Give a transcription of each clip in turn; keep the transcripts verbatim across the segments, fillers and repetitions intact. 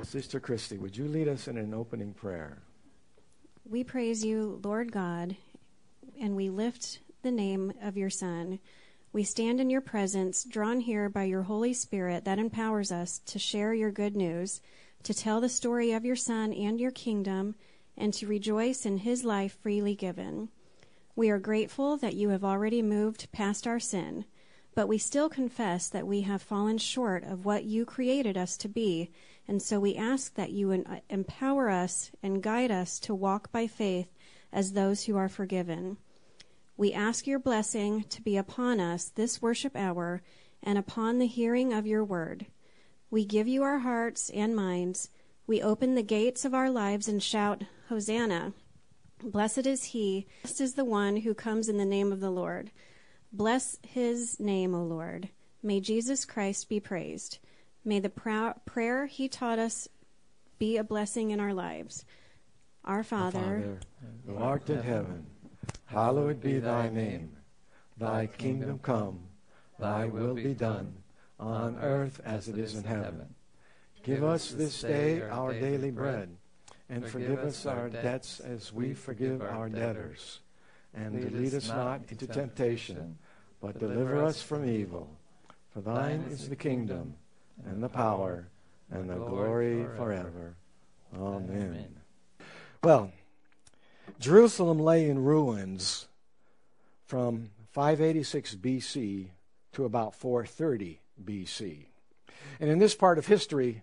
Sister Christy, would you lead us in an opening prayer? We praise you, Lord God, and we lift the name of your Son. We stand in your presence, drawn here by your Holy Spirit that empowers us to share your good news, to tell the story of your Son and your kingdom, and to rejoice in his life freely given. We are grateful that you have already moved past our sin, but we still confess that we have fallen short of what you created us to be, and so we ask that you empower us and guide us to walk by faith as those who are forgiven. We ask your blessing to be upon us this worship hour and upon the hearing of your word. We give you our hearts and minds. We open the gates of our lives and shout, Hosanna. Blessed is he, blessed is the one who comes in the name of the Lord. Bless his name, O Lord. May Jesus Christ be praised. May the pra- prayer he taught us be a blessing in our lives. Our Father, Our Father, who art in heaven, hallowed be thy name. Thy kingdom come, thy will be done, on earth as it is in heaven. Give us this day our daily bread, and forgive us our debts as we forgive our debtors. And lead us not into temptation, but deliver us from evil. For thine is the kingdom, and the power, and the glory forever. Amen. Well, Jerusalem lay in ruins from five eighty-six B C to about four thirty B C. And in this part of history,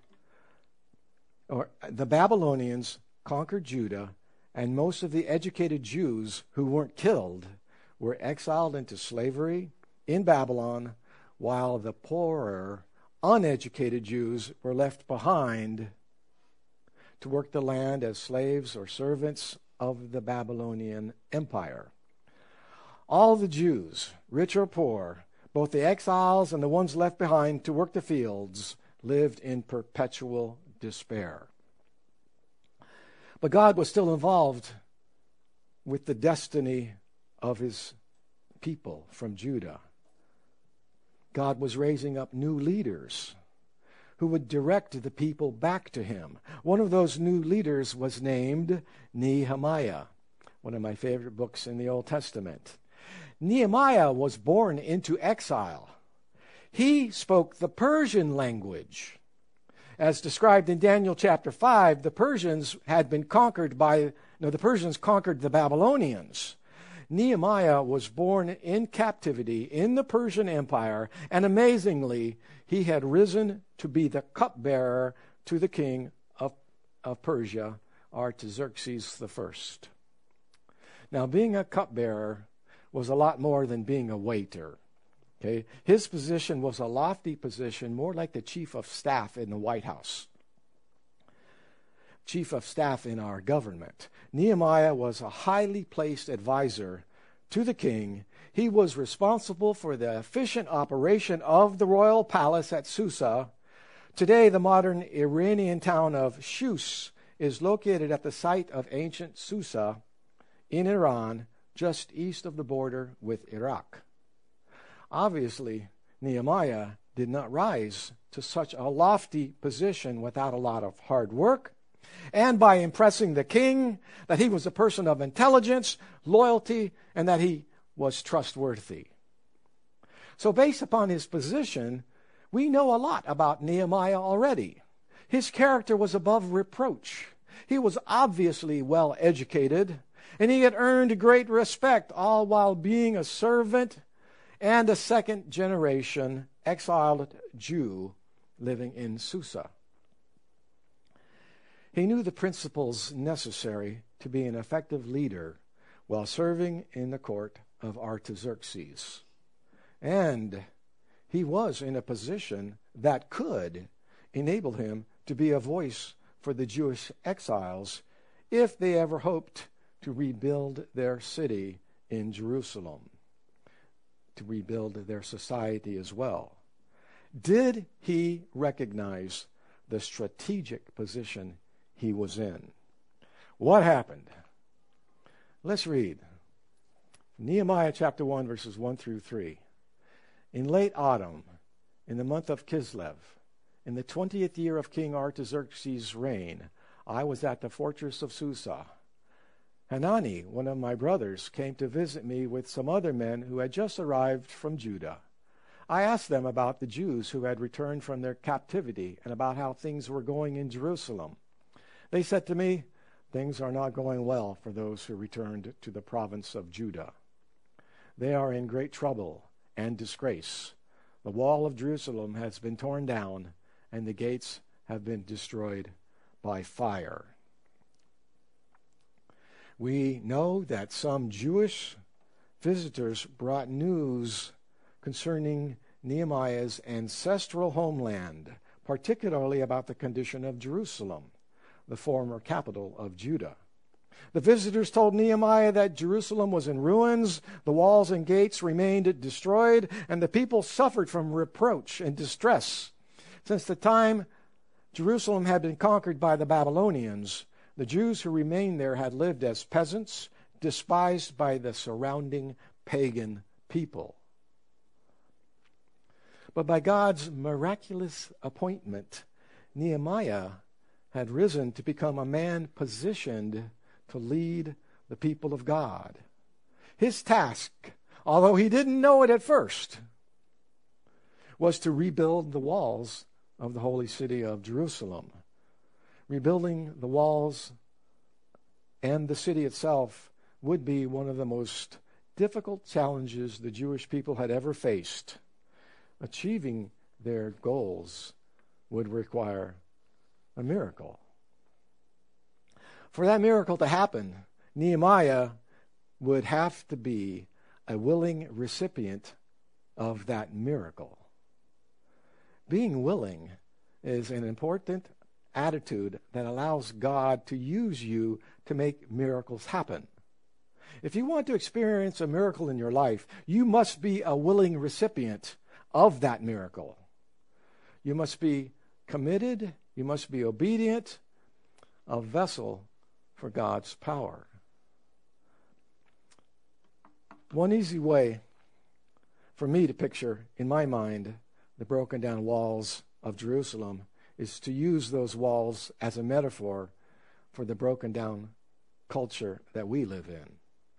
or the Babylonians conquered Judah, and most of the educated Jews who weren't killed were exiled into slavery in Babylon, while the poorer, uneducated Jews were left behind to work the land as slaves or servants of the Babylonian Empire. All the Jews, rich or poor, both the exiles and the ones left behind to work the fields, lived in perpetual despair. But God was still involved with the destiny of his people from Judah. God was raising up new leaders who would direct the people back to him. One of those new leaders was named Nehemiah, one of my favorite books in the Old Testament. Nehemiah was born into exile. He spoke the Persian language. As described in Daniel chapter five, the Persians had been conquered by, no, the Persians conquered the Babylonians. Nehemiah was born in captivity in the Persian Empire, and amazingly, he had risen to be the cupbearer to the king of, of Persia, Artaxerxes the First. Now, being a cupbearer was a lot more than being a waiter. Okay? His position was a lofty position, more like the chief of staff in the White House. Chief of staff in our government. Nehemiah was a highly placed advisor to the king. He was responsible for the efficient operation of the royal palace at Susa. Today, the modern Iranian town of Shus is located at the site of ancient Susa in Iran, just east of the border with Iraq. Obviously, Nehemiah did not rise to such a lofty position without a lot of hard work, and by impressing the king that he was a person of intelligence, loyalty, and that he was trustworthy. So based upon his position, we know a lot about Nehemiah already. His character was above reproach. He was obviously well educated, and he had earned great respect, all while being a servant and a second generation exiled Jew living in Susa. He knew the principles necessary to be an effective leader while serving in the court of Artaxerxes. And he was in a position that could enable him to be a voice for the Jewish exiles if they ever hoped to rebuild their city in Jerusalem, to rebuild their society as well. Did he recognize the strategic position he was in? What happened? Let's read Nehemiah chapter one, verses one through three. In late autumn, in the month of Kislev, In the twentieth year of King Artaxerxes' reign, I was at the fortress of Susa. Hanani, one of my brothers, came to visit me with some other men who had just arrived from Judah. I asked them about the Jews who had returned from their captivity and about how things were going in Jerusalem. They said to me, "Things are not going well for those who returned to the province of Judah. They are in great trouble and disgrace. The wall of Jerusalem has been torn down, and the gates have been destroyed by fire." We know that some Jewish visitors brought news concerning Nehemiah's ancestral homeland, particularly about the condition of Jerusalem, the former capital of Judah. The visitors told Nehemiah that Jerusalem was in ruins, the walls and gates remained destroyed, and the people suffered from reproach and distress. Since the time Jerusalem had been conquered by the Babylonians, the Jews who remained there had lived as peasants, despised by the surrounding pagan people. But by God's miraculous appointment, Nehemiah had risen to become a man positioned to lead the people of God. His task, although he didn't know it at first, was to rebuild the walls of the holy city of Jerusalem. Rebuilding the walls and the city itself would be one of the most difficult challenges the Jewish people had ever faced. Achieving their goals would require a miracle. For that miracle to happen, Nehemiah would have to be a willing recipient of that miracle. Being willing is an important attitude that allows God to use you to make miracles happen. If you want to experience a miracle in your life, you must be a willing recipient of that miracle. You must be committed, you must be obedient, a vessel for God's power. One easy way for me to picture in my mind the broken down walls of Jerusalem is to use those walls as a metaphor for the broken down culture that we live in.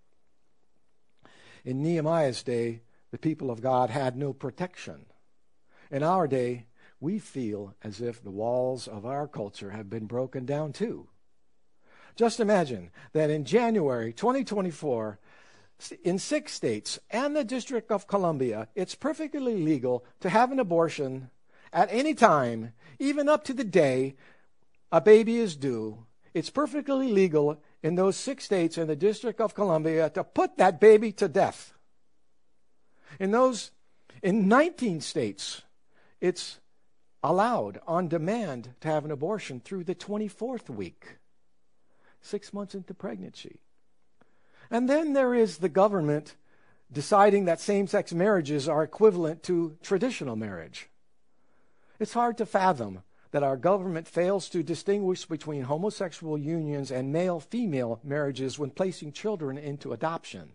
In Nehemiah's day, the people of God had no protection. In our day, we feel as if the walls of our culture have been broken down too. Just imagine that in January twenty twenty-four, in six states and the District of Columbia, it's perfectly legal to have an abortion at any time, even up to the day a baby is due. It's perfectly legal in those six states and the District of Columbia to put that baby to death. In those, in nineteen states, it's allowed on demand to have an abortion through the twenty-fourth week, six months into pregnancy. And then there is the government deciding that same-sex marriages are equivalent to traditional marriage. It's hard to fathom that our government fails to distinguish between homosexual unions and male-female marriages when placing children into adoption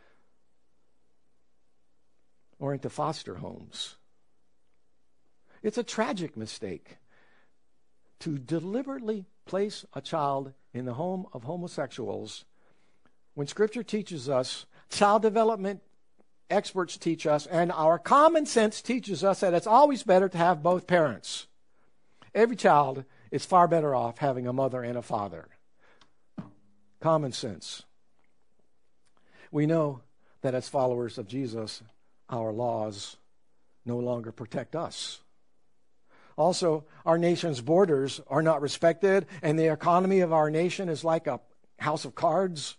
or into foster homes. It's a tragic mistake to deliberately place a child in the home of homosexuals when Scripture teaches us, child development experts teach us, and our common sense teaches us that it's always better to have both parents. Every child is far better off having a mother and a father. Common sense. We know that as followers of Jesus, our laws no longer protect us. Also, our nation's borders are not respected, and the economy of our nation is like a house of cards.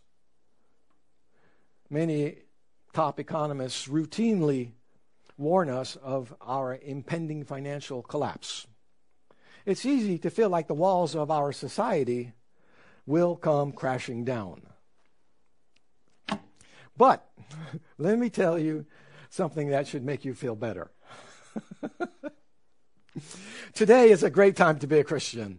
Many top economists routinely warn us of our impending financial collapse. It's easy to feel like the walls of our society will come crashing down. But let me tell you something that should make you feel better. Today is a great time to be a Christian.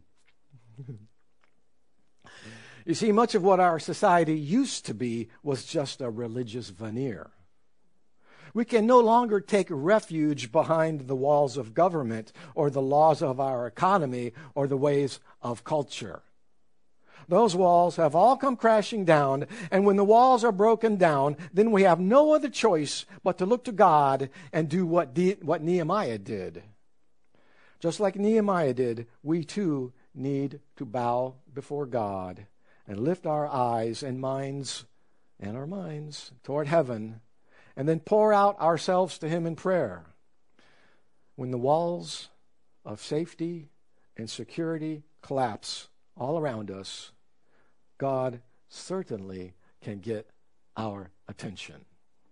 You see, much of what our society used to be was just a religious veneer. We can no longer take refuge behind the walls of government or the laws of our economy or the ways of culture. Those walls have all come crashing down, and when the walls are broken down, then we have no other choice but to look to God and do what, De- what Nehemiah did. Just like Nehemiah did, we too need to bow before God and lift our eyes and minds and our minds toward heaven, and then pour out ourselves to Him in prayer. When the walls of safety and security collapse all around us, God certainly can get our attention.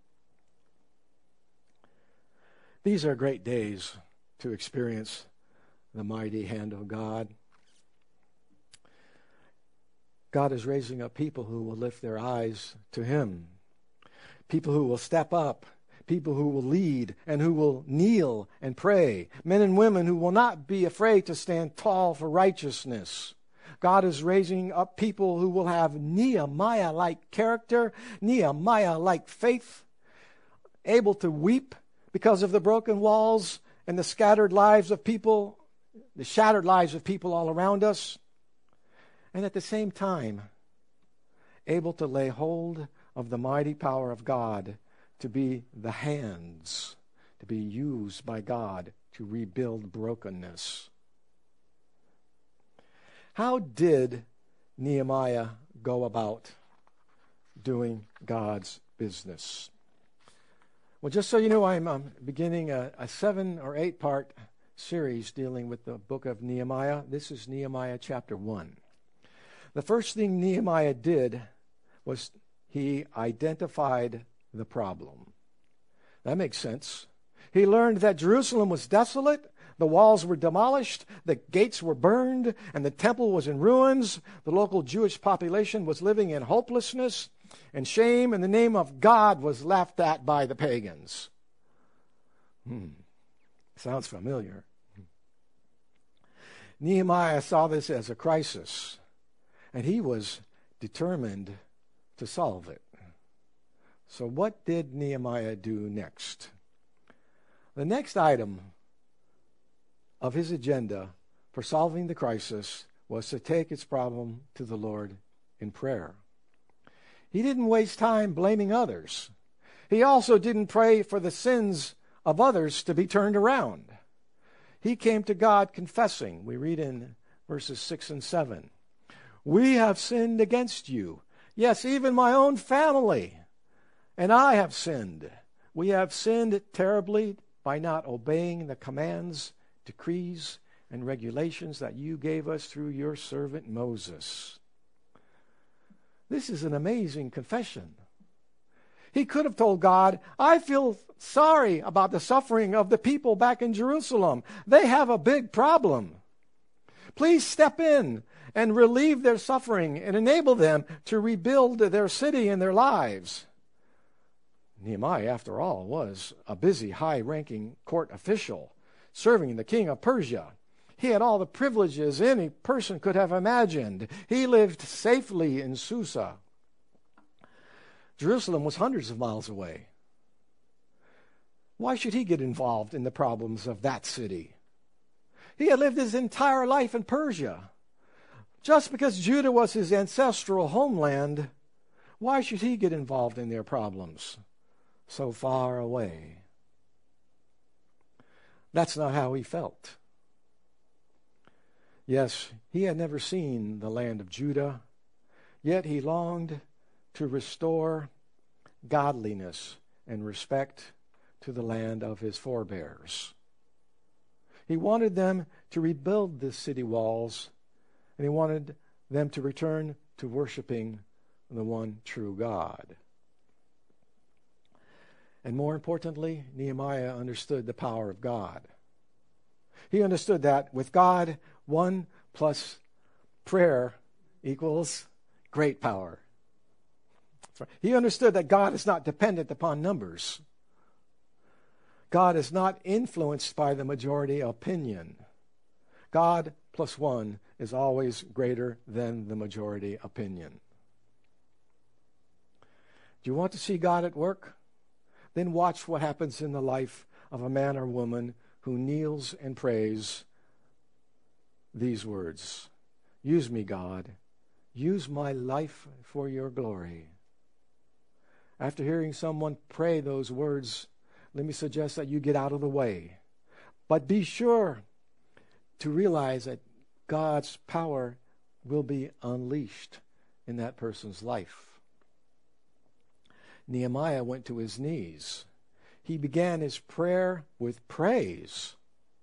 These are great days to experience the mighty hand of God. God is raising up people who will lift their eyes to Him, people who will step up, people who will lead and who will kneel and pray, men and women who will not be afraid to stand tall for righteousness. God is raising up people who will have Nehemiah-like character, Nehemiah-like faith, able to weep because of the broken walls and the scattered lives of people, the shattered lives of people all around us, and at the same time, able to lay hold of the mighty power of God to be the hands, to be used by God to rebuild brokenness. How did Nehemiah go about doing God's business? Well, just so you know, I'm um, beginning a, a seven or eight part series dealing with the book of Nehemiah. This is Nehemiah chapter one. The first thing Nehemiah did was he identified the problem. That makes sense. He learned that Jerusalem was desolate, the walls were demolished, the gates were burned, and the temple was in ruins. The local Jewish population was living in hopelessness and shame, and the name of God was laughed at by the pagans. Hmm. Sounds familiar. Nehemiah saw this as a crisis, and he was determined to solve it. So what did Nehemiah do next? The next item of his agenda for solving the crisis was to take his problem to the Lord in prayer. He didn't waste time blaming others. He also didn't pray for the sins of others to be turned around. He came to God confessing. We read in verses six and seven. We have sinned against you. Yes, even my own family. And I have sinned. We have sinned terribly by not obeying the commands, decrees, and regulations that you gave us through your servant Moses. This is an amazing confession. He could have told God, I feel sorry about the suffering of the people back in Jerusalem. They have a big problem. Please step in and relieve their suffering and enable them to rebuild their city and their lives. Nehemiah, after all, was a busy, high-ranking court official serving the king of Persia. He had all the privileges any person could have imagined. He lived safely in Susa. Jerusalem was hundreds of miles away. Why should he get involved in the problems of that city? He had lived his entire life in Persia. Just because Judah was his ancestral homeland, why should he get involved in their problems so far away? That's not how he felt. Yes, he had never seen the land of Judah, yet he longed to restore godliness and respect to the land of his forebears. He wanted them to rebuild the city walls, and he wanted them to return to worshiping the one true God. And more importantly, Nehemiah understood the power of God. He understood that with God, one plus prayer equals great power. He understood that God is not dependent upon numbers. God is not influenced by the majority opinion. God plus one is always greater than the majority opinion. Do you want to see God at work? then watch what happens in the life of a man or woman who kneels and prays these words. Use me, God. Use my life for your glory. After hearing someone pray those words, let me suggest that you get out of the way. But be sure to realize that God's power will be unleashed in that person's life. Nehemiah went to his knees. He began his prayer with praise.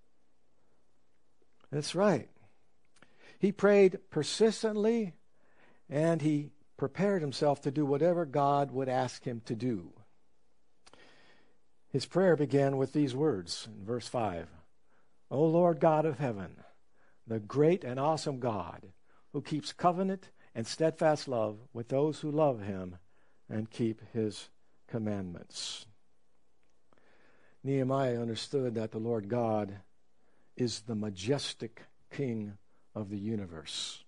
That's right. He prayed persistently, and he prepared himself to do whatever God would ask him to do. His prayer began with these words in verse five. O Lord God of heaven, the great and awesome God, who keeps covenant and steadfast love with those who love him and keep his commandments. Nehemiah understood that the Lord God is the majestic King of the universe.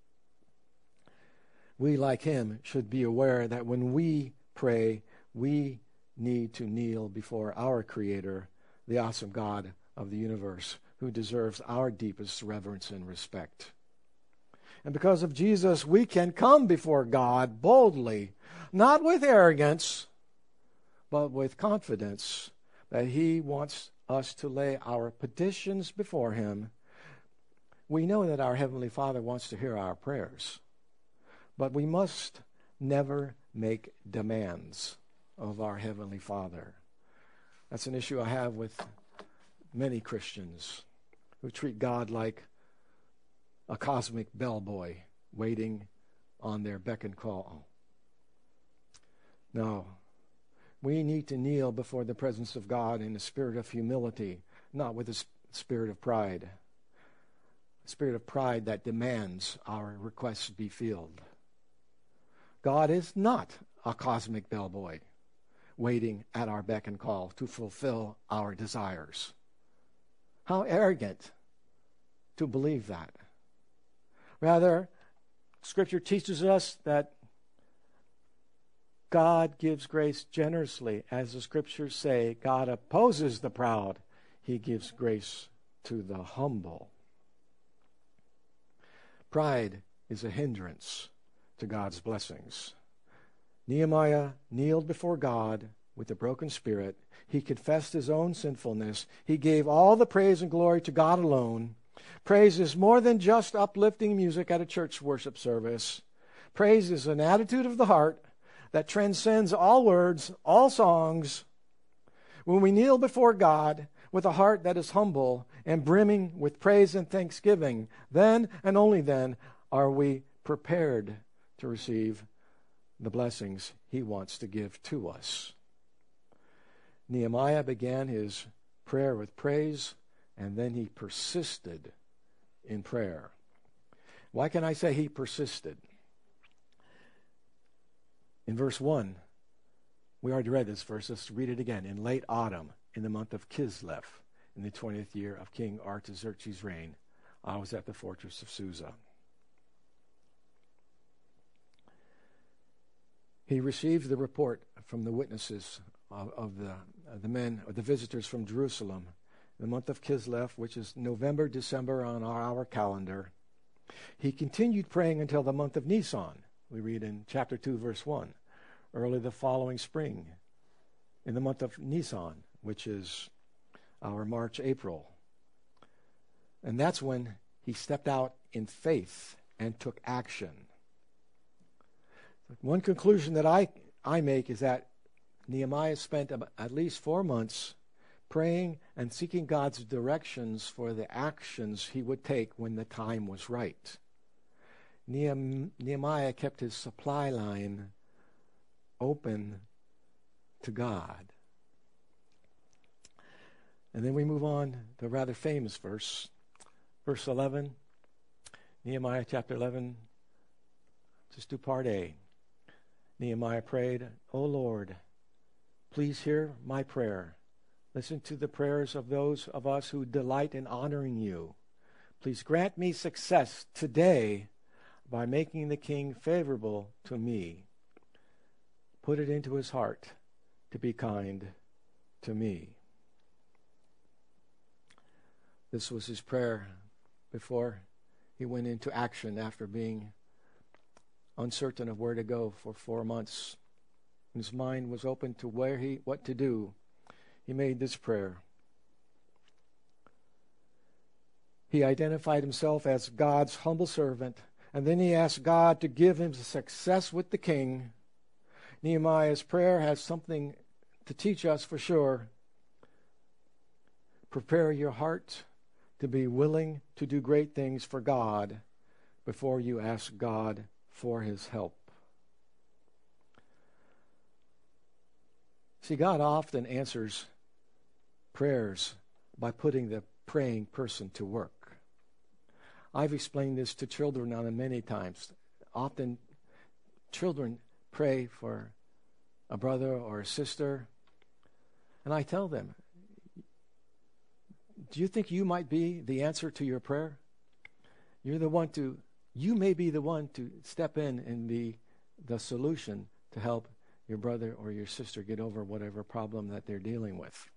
We, like him, should be aware that when we pray, we need to kneel before our Creator, the awesome God of the universe, who deserves our deepest reverence and respect. And because of Jesus, we can come before God boldly, not with arrogance, but with confidence that he wants us to lay our petitions before him. We know that our Heavenly Father wants to hear our prayers, but we must never make demands of our Heavenly Father. That's an issue I have with many Christians who treat God like a cosmic bellboy waiting on their beck and call. No, we need to kneel before the presence of God in a spirit of humility, not with a spirit of pride. A spirit of pride that demands our requests be filled. God is not a cosmic bellboy waiting at our beck and call to fulfill our desires. How arrogant to believe that. Rather, Scripture teaches us that God gives grace generously. As the Scriptures say, God opposes the proud. He gives grace to the humble. Pride is a hindrance to God's blessings. Nehemiah kneeled before God with a broken spirit. He confessed his own sinfulness. He gave all the praise and glory to God alone. Praise is more than just uplifting music at a church worship service. Praise is an attitude of the heart that transcends all words, all songs. When we kneel before God with a heart that is humble and brimming with praise and thanksgiving, then and only then are we prepared to receive the blessings he wants to give to us. Nehemiah began his prayer with praise, and then he persisted in prayer. Why can I say he persisted? In verse one, we already read this verse. Let's read it again. In late autumn, in the month of Kislev, in the twentieth year of King Artaxerxes' reign, I was at the fortress of Susa. He received the report from the witnesses of, of the of the men, or the visitors from Jerusalem, in the month of Kislev, which is November, December on our, our calendar. He continued praying until the month of Nisan. We read in chapter two, verse one. Early the following spring, in the month of Nisan, which is our March, April. And that's when he stepped out in faith and took action. One conclusion that I, I make is that Nehemiah spent at least four months praying and seeking God's directions for the actions he would take when the time was right. Nehemiah kept his supply line open to God. And then we move on to a rather famous verse. Verse eleven, Nehemiah chapter eleven, just do part A. Nehemiah prayed, O Lord, please hear my prayer. Listen to the prayers of those of us who delight in honoring you. Please grant me success today by making the king favorable to me. Put it into his heart to be kind to me. This was his prayer before he went into action after being uncertain of where to go for four months. His mind was open to where he, what to do. He made this prayer. He identified himself as God's humble servant, and then he asked God to give him success with the king. Nehemiah's prayer has something to teach us for sure. Prepare your heart to be willing to do great things for God before you ask God for his help. See, God often answers prayers by putting the praying person to work. I've explained this to children on many times. Often children pray for a brother or a sister, and I tell them, do you think you might be the answer to your prayer? You're the one to, you may be the one to step in and be the solution to help your brother or your sister get over whatever problem that they're dealing with.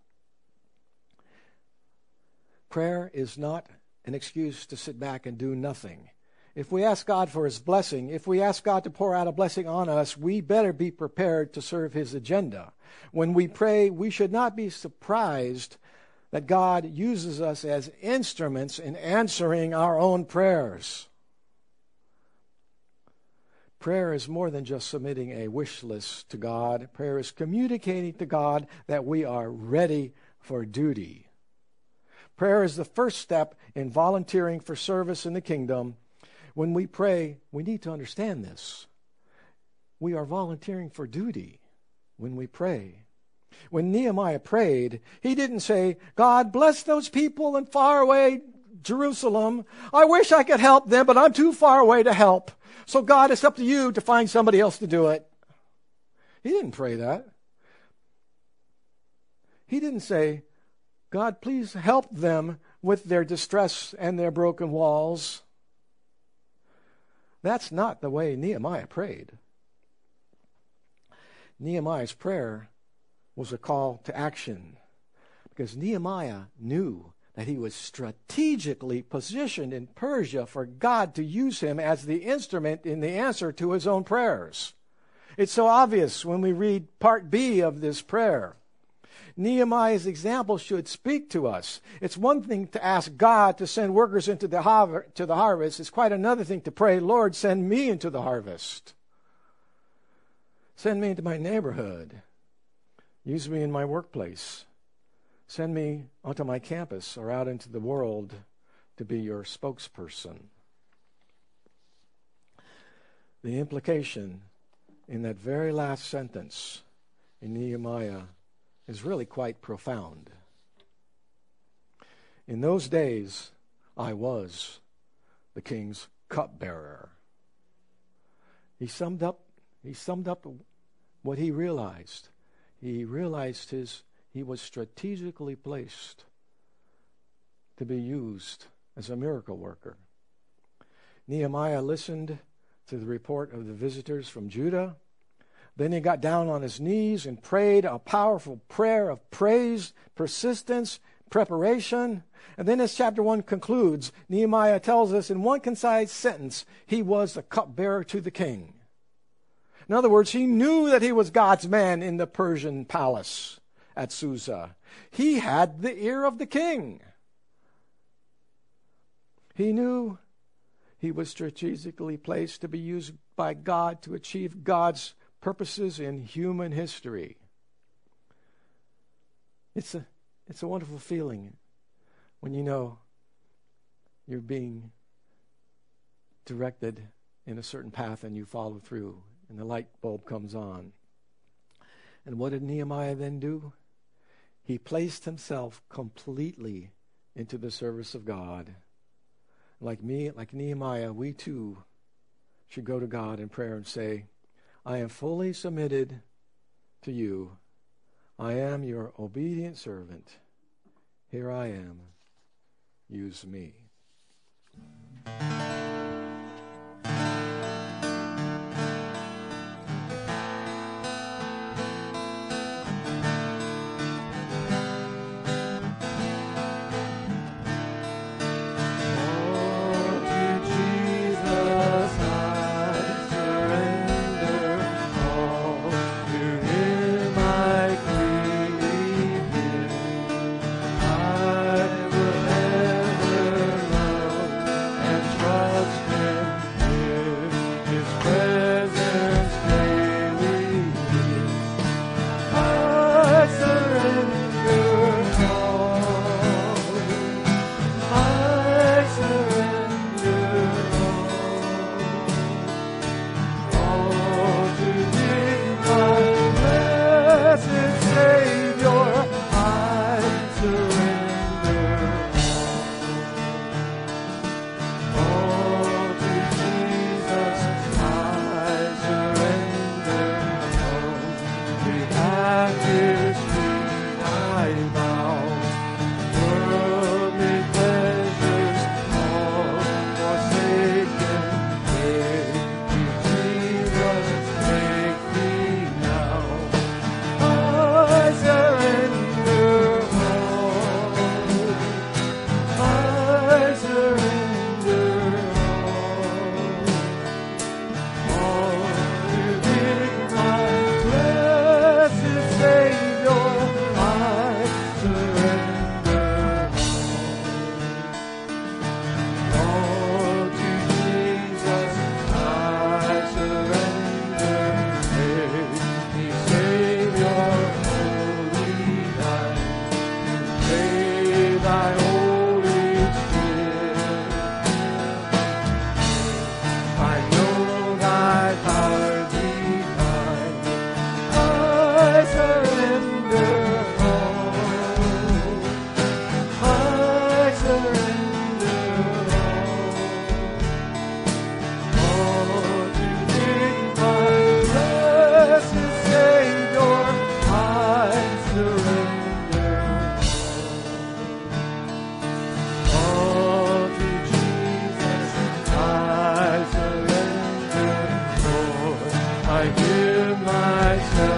Prayer is not an excuse to sit back and do nothing. If we ask God for his blessing, if we ask God to pour out a blessing on us, we better be prepared to serve his agenda. When we pray, we should not be surprised that God uses us as instruments in answering our own prayers. Prayer is more than just submitting a wish list to God. Prayer is communicating to God that we are ready for duty. Prayer is the first step in volunteering for service in the kingdom. When we pray, we need to understand this. We are volunteering for duty when we pray. When Nehemiah prayed, he didn't say, God, bless those people in faraway Jerusalem. I wish I could help them, but I'm too far away to help. So God, it's up to you to find somebody else to do it. He didn't pray that. He didn't say, God, please help them with their distress and their broken walls. That's not the way Nehemiah prayed. Nehemiah's prayer was a call to action, because Nehemiah knew that he was strategically positioned in Persia for God to use him as the instrument in the answer to his own prayers. It's so obvious when we read part B of this prayer. Nehemiah's example should speak to us. It's one thing to ask God to send workers into the har- to the harvest. It's quite another thing to pray, Lord, send me into the harvest. Send me into my neighborhood. Use me in my workplace. Send me onto my campus or out into the world to be your spokesperson. The implication in that very last sentence in Nehemiah is really quite profound. In those days, I was the king's cupbearer. He summed up, he summed up what he realized. He realized his he was strategically placed to be used as a miracle worker. Nehemiah listened to the report of the visitors from Judah. Then he got down on his knees and prayed a powerful prayer of praise, persistence, preparation. And then as chapter one concludes, Nehemiah tells us in one concise sentence, he was the cupbearer to the king. In other words, he knew that he was God's man in the Persian palace at Susa. He had the ear of the king. He knew he was strategically placed to be used by God to achieve God's purposes in human history. It's a, it's a wonderful feeling when you know you're being directed in a certain path and you follow through and the light bulb comes on. And what did Nehemiah then do? He placed himself completely into the service of God. Like me, like Nehemiah, we too should go to God in prayer and say, I am fully submitted to you. I am your obedient servant. Here I am. Use me. Jesus.